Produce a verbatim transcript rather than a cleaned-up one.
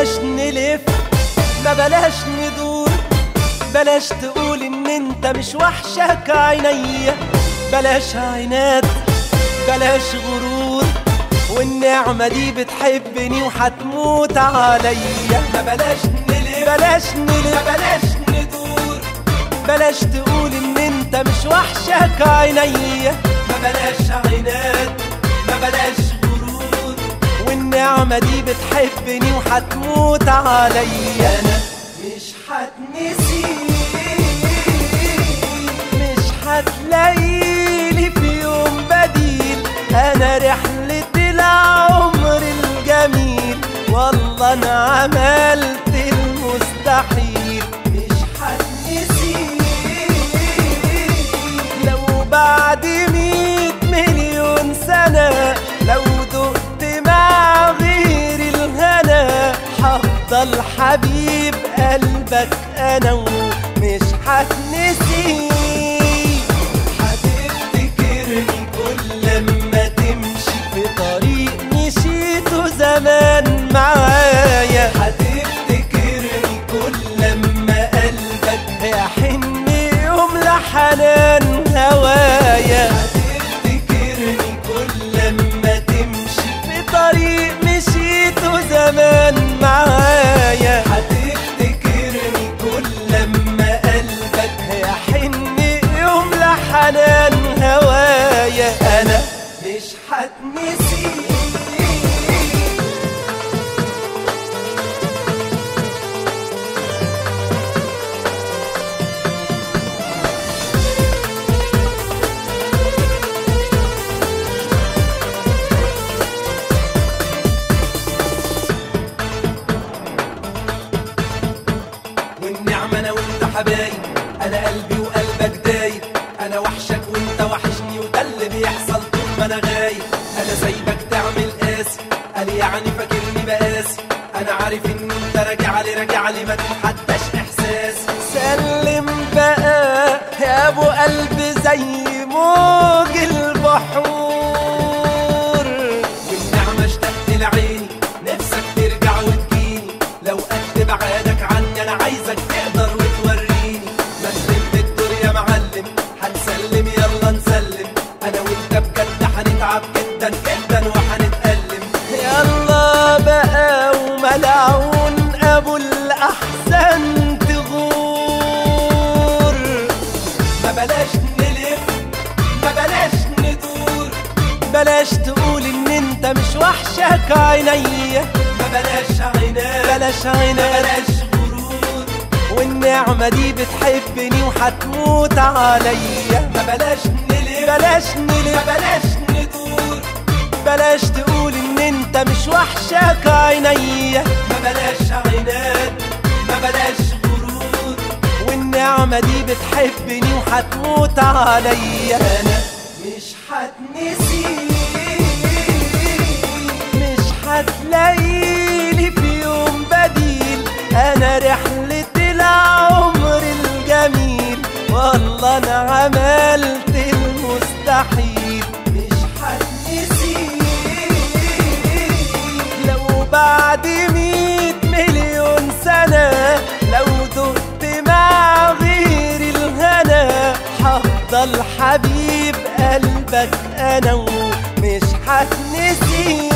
بلاش نلف ما بلاش ندور، بلاش تقول ان انت مش وحشك عينيا، بلاش عناد بلاش غرور، والنعمة دي بتحبني وحتموت عليا. ما بلاش نلف بلاش نلف ما بلاش ندور، بلاش تقول ان انت مش وحشك عينيا، ما بلاش عناد ما بلاش غرور، والنعمة دي بتحبني وحتموت عليا. انا مش حتنسيك، مش حتلاقيلي في يوم بديل، انا رحلة العمر الجميل والله انا عملت المستحيل. مش حتنسيك لو بعد مية مليون سنة، لو دقت مع غير الهنا، هفضل حبيب قلبك انا ومش حتنسيك. هتفتكرني كل لما تمشي في طريق مشيته زمان معايا، هتفتكرني كل لما قلبك يحن يوم لحنان هوايا، هتفتكرني كل لما تمشي في طريق مشيته زمان معايا، هتفتكرني كل لما قلبك يحن يوم لحنان هوايا. انا مش حتنسيك. والنعمة انا وانت حبايب، انا قلبي وقلبك دايب، انا وحشك وانت وحشني، وده اللي بيحصل طول ما انا غايب. انا سايبك تعمل قاسي، قال يعني فاكرني بقاسي، انا عارف ان انت راجع لي راجع لي ما تتحداش احساسي. سلم بقى يا ابو قلب زي موج البحور، والنعمة اشتقت لعيني نفسك ترجع وتجيني، لو قد بعادك عني انا عايزك تقدر وتوريني. ما تلم الدور يا معلم هنسلم يلا نسلم، انا وانت بجد هنتعب جدا جدا وهنتألم. يلا بقى وملعون ابو الاحزان تغور، ما بلاش نلف ما بلاش ندور، بلاش تقول ان انت مش وحشك عينيا، ما بلاش عناد بلاش عناد بلاش غرور، والنعمة دي بتحبني وحتموت عليا. ما بلاش نلف بلاش نلف ما بلاش ندور، بلاش تقول ان انت مش وحشك عينيا، ما بلاش عناد ما بلاش غرور، والنعمة دي بتحبني وحتموت عليا. انا مش حتنسيك، مش حتلاقيلي في يوم بديل، انا رحلة العمر الجميل والله انا عملت المستحيل. مش حتنسيك لو بعد مية مليون سنة، لو دقت مع غير الهنا، هفضل حبيب قلبك انا ومش حتنسيك.